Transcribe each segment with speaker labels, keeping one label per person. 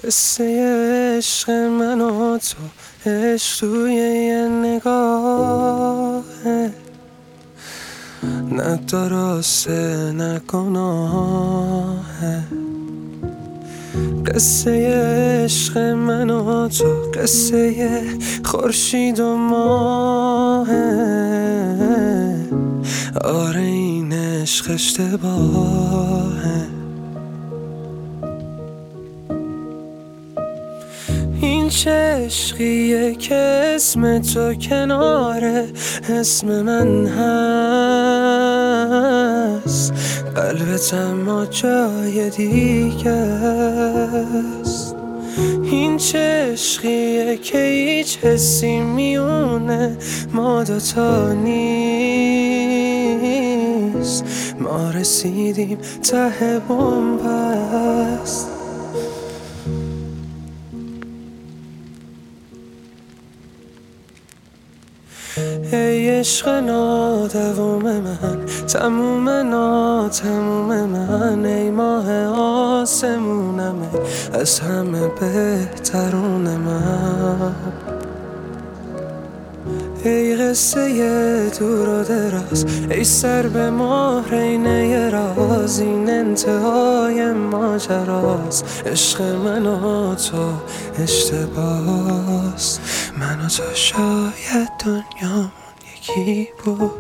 Speaker 1: قصه عشق من و تو، عشق توی یه نگاهه، نه درسته نه گناهه. قصه عشق من و تو، قصه خورشید و ماهه. آره این عشق اشتباهه. این چه عشقیه که اسم تو کنار اسم من هست، قلبت اما جای دیگه است. این چه عشقیه که هیچ حسی میونه ما دوتا نیست، ما رسیدیم ته بن‌بست. ای عشق نادوام من، تموم ناتموم من، ای ماه آسمونم، از همه بهترون من. ای قصه دور و دراز، ای سر به مهرینه راز، این انتهای ماجراست. عشق من و تو اشتباهست. من و تو شاید دنیامون یکی بود،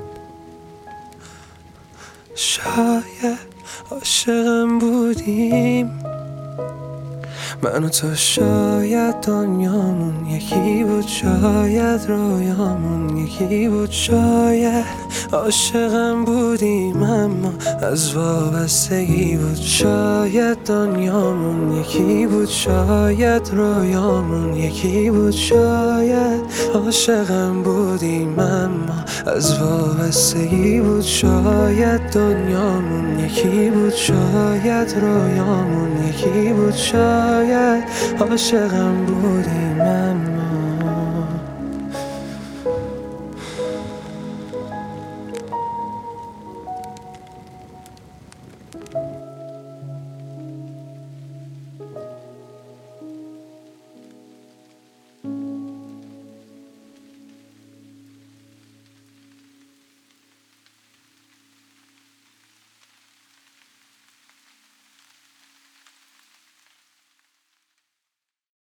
Speaker 1: شاید عاشقم بودیم. من و تو شاید دنیامون یکی بود، شاید رویامون یکی بود، شاید عاشقم بودیم اما از وابستگی بود. شاید دنیامون یکی بود، شاید رویامون یکی بود، شاید عاشقم بودیم اما از وابستگی بود. شاید دنیامون یکی بود، شاید رویامون یکی بود، شاید عاشقم بودیم اما